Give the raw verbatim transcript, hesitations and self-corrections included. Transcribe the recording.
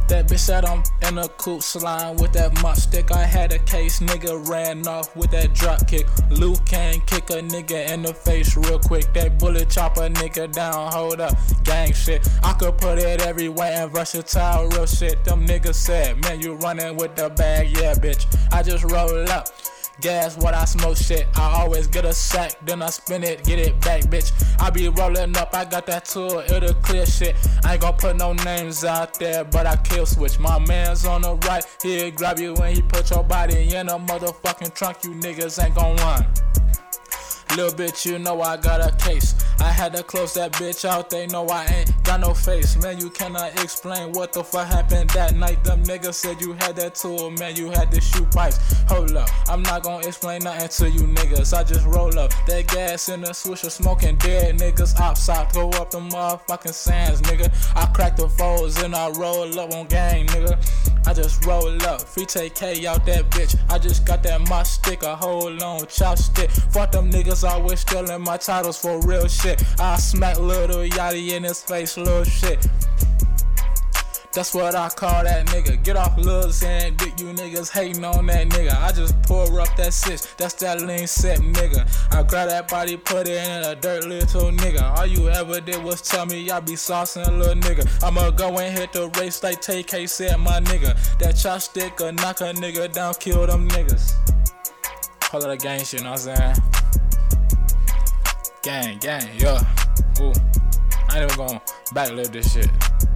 That bitch said I'm in a coupe slime with that mop stick. I had a case, nigga ran off with that drop kick. Luke can kick a nigga in the face real quick. That bullet chop a nigga down, hold up, gang shit. I could put it everywhere and versatile, real shit. Them niggas said, man, you running with the bag, yeah, bitch. I just roll up. Gas what I smoke shit. I always get a sack, then I spin it, get it back, bitch. I be rolling up, I got that tool, it'll clear shit. I ain't gon' put no names out there, but I kill switch. My man's on the right, he'll grab you when he put your body in a motherfucking trunk. You niggas ain't gon' run. Little bitch, you know I got a case. I had to close that bitch out, they know I ain't got no face. Man, you cannot explain what the fuck happened that night. Them niggas said you had that tool, man, you had to shoot pipes. Hold up, I'm not gonna explain nothing to you niggas. I just roll up, that gas in the swisher, smoking dead niggas. Outside, go up the motherfucking sands, nigga. I crack the foes and I roll up on gang, nigga. I just roll up, free take K out that bitch. I just got that my stick, a whole long chopstick. Fuck them niggas always stealing my titles for real shit. I smack little Yachty in his face, little shit. That's what I call that nigga. Get off Lil Xan dick, you niggas hating on that nigga. I just pour up that six, that's that lean set nigga. I grab that body, put it in a dirt little nigga. All you ever did was tell me y'all be saucing a little nigga. I'ma go and hit the race like T K said, my nigga. That chopstick will knock a nigga down, kill them niggas. Call it a gang shit, you know what I'm saying? Gang, gang, yeah. Ooh, I ain't even gonna backlift this shit.